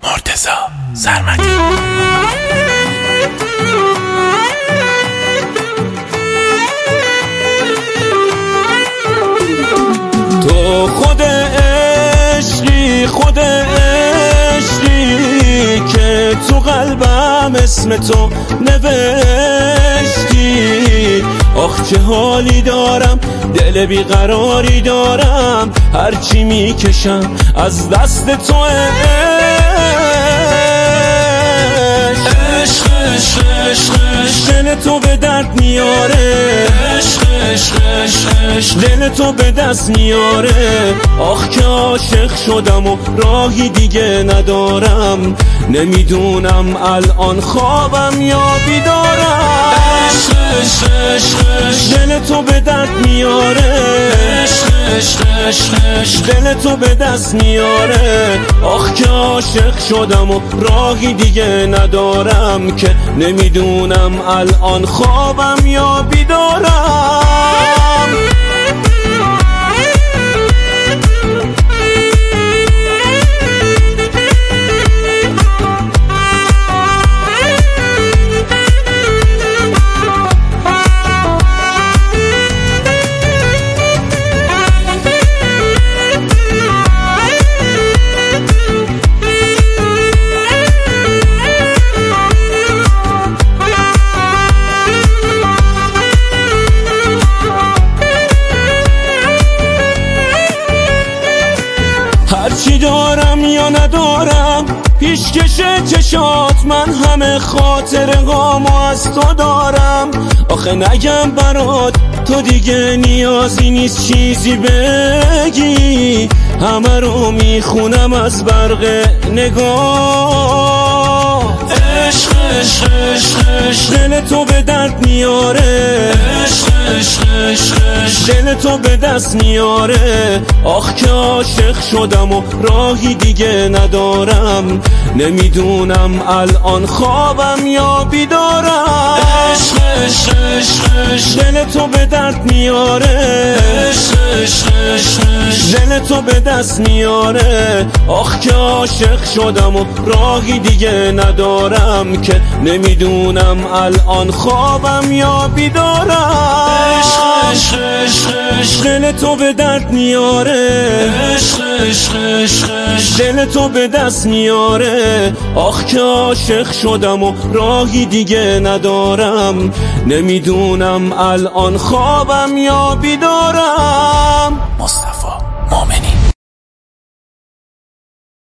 مرتضی سرمدی. تو خود عشقی که تو قلبم اسم تو نوشتی. آخ چه حالی دارم، دل بیقراری دارم، هرچی میکشم از دست تو دل تو به درد میاره، دل تو به دست میاره. آخ که عاشق شدم و راهی دیگه ندارم، نمیدونم الان خوابم یا بیدارم. دل تو به درد میاره، دل تو به دست میاره. آخ که عاشق شدم و راهی دیگه ندارم، که نمیدونم الان خوابم یا بیدارم. هرچی دارم یا ندارم، پیشکش چشات من همه خاطرهامو از تو دارم. آخه نگم برات تو دیگه نیازی نیست چیزی بگی، همه رو میخونم از برق نگاه. دل تو به درد میاره، دل تو به دست میاره. آخ که عاشق شدم و راهی دیگه ندارم، نمیدونم الان خوابم یا بیدارم. دل تو به درد میاره، دل تو به دست میاره. آخ که عاشق شدم و راهی دیگه ندارم، که نمیدونم الان خوابم یا بیدارم. دل تو به درد میاره، دل تو به دست میاره. آخ که عاشق شدم و راهی دیگه ندارم، نمیدونم الان خوابم یا بیدارم. مصطفی